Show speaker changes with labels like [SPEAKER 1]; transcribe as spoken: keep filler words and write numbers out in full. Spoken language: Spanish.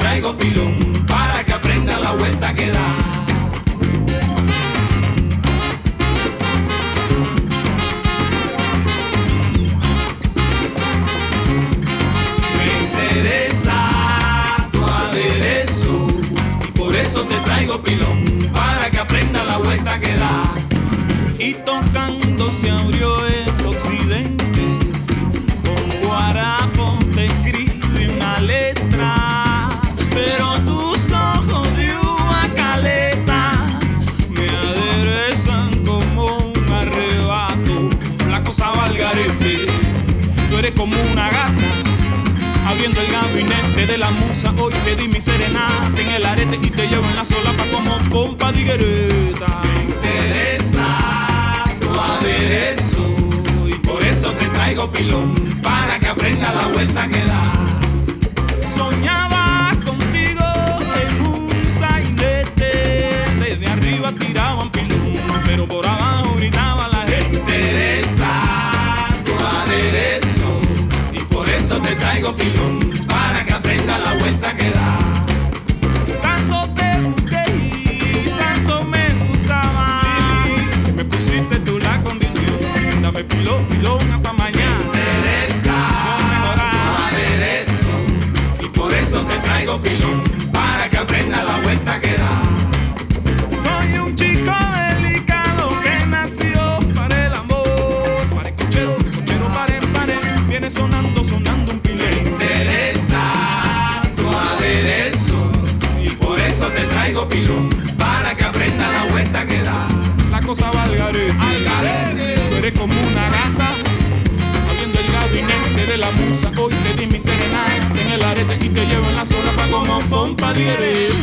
[SPEAKER 1] traigo pilón para que aprenda la vuelta que da. Me interesa tu aderezo y por eso te traigo pilón para que aprenda la vuelta que da.
[SPEAKER 2] Y tocando se abrió el occidente, con guarapo te escribe una letra, pero tus ojos de uva caleta me aderezan como un arrebato. La cosa va al garete, tú eres como una gata, abriendo el gabinete de la musa. Hoy pedí mi serenata en el arete y te llevo en la solapa como pompa de higuereta.
[SPEAKER 1] Me interesa aderezo y por eso te traigo pilón para que aprenda la vuelta que da.
[SPEAKER 2] Soñaba contigo en un sainete, desde arriba tiraban pilón, pero por abajo gritaba la gente.
[SPEAKER 1] Me interesa tu aderezo y por eso te traigo pilón para que aprenda la vuelta que da.
[SPEAKER 2] Tanto te busqué y tanto me gustaba que me pusiste tú la condición. Dame pilón, pilón hasta mañana.
[SPEAKER 1] Me interesa tu aderezo y por eso te traigo pilón para que aprenda la vuelta que da.
[SPEAKER 2] Soy un chico delicado que nació para el amor, para el cochero, el cochero para el panel, viene sonando, sonando un pilón.
[SPEAKER 1] Me interesa tu aderezo y por eso te traigo pilón para que aprenda la vuelta que da.
[SPEAKER 2] La cosa va al garete,
[SPEAKER 1] Al garete.
[SPEAKER 2] tú eres como una gata, abriendo el gabinete de la musa. Hoy te di mi serenata en el arete y te llevo en la solapa como pompa de higuereta.